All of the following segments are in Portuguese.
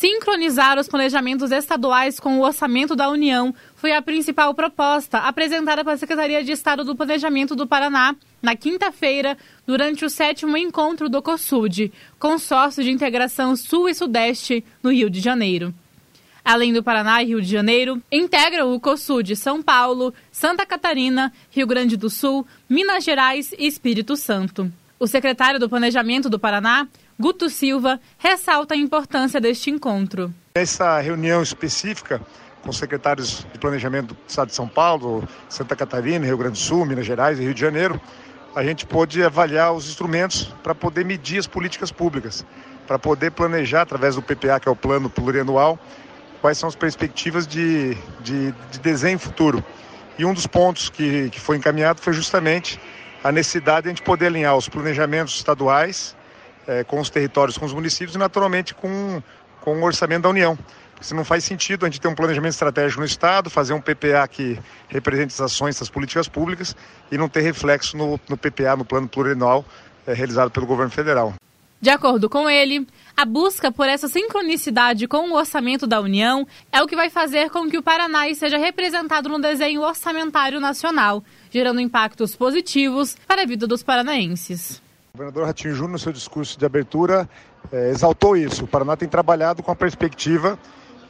Sincronizar os planejamentos estaduais com o orçamento da União foi a principal proposta apresentada pela Secretaria de Estado do Planejamento do Paraná na quinta-feira, durante o 7º encontro do COSUD, Consórcio de Integração Sul e Sudeste, no Rio de Janeiro. Além do Paraná e Rio de Janeiro, integram o COSUD São Paulo, Santa Catarina, Rio Grande do Sul, Minas Gerais e Espírito Santo. O secretário do Planejamento do Paraná, Guto Silva, ressalta a importância deste encontro. Essa reunião específica com os secretários de Planejamento do Estado de São Paulo, Santa Catarina, Rio Grande do Sul, Minas Gerais e Rio de Janeiro, a gente pôde avaliar os instrumentos para poder medir as políticas públicas, para poder planejar, através do PPA, que é o Plano Plurianual, quais são as perspectivas de desenho futuro. E um dos pontos que foi encaminhado foi justamente a necessidade de a gente poder alinhar os planejamentos estaduais com os territórios, com os municípios e, naturalmente, com o orçamento da União. Porque não faz sentido a gente ter um planejamento estratégico no Estado, fazer um PPA que represente as ações das políticas públicas e não ter reflexo no PPA, no Plano Plurianual, realizado pelo governo federal. De acordo com ele, a busca por essa sincronicidade com o orçamento da União é o que vai fazer com que o Paraná seja representado no desenho orçamentário nacional, gerando impactos positivos para a vida dos paranaenses. O governador Ratinho Júnior, no seu discurso de abertura, exaltou isso. O Paraná tem trabalhado com a perspectiva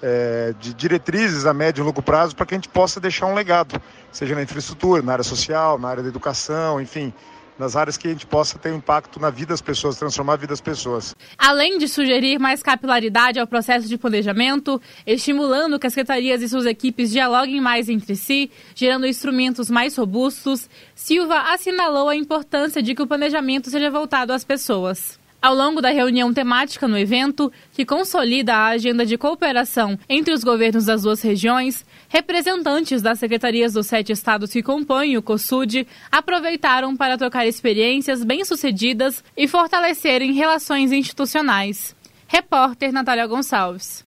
de diretrizes a médio e longo prazo para que a gente possa deixar um legado, seja na infraestrutura, na área social, na área da educação, enfim, nas áreas que a gente possa ter um impacto na vida das pessoas, transformar a vida das pessoas. Além de sugerir mais capilaridade ao processo de planejamento, estimulando que as secretarias e suas equipes dialoguem mais entre si, gerando instrumentos mais robustos, Silva assinalou a importância de que o planejamento seja voltado às pessoas. Ao longo da reunião temática no evento, que consolida a agenda de cooperação entre os governos das duas regiões, representantes das secretarias dos 7 estados que compõem o COSUD aproveitaram para trocar experiências bem-sucedidas e fortalecerem relações institucionais. Repórter Natália Gonçalves.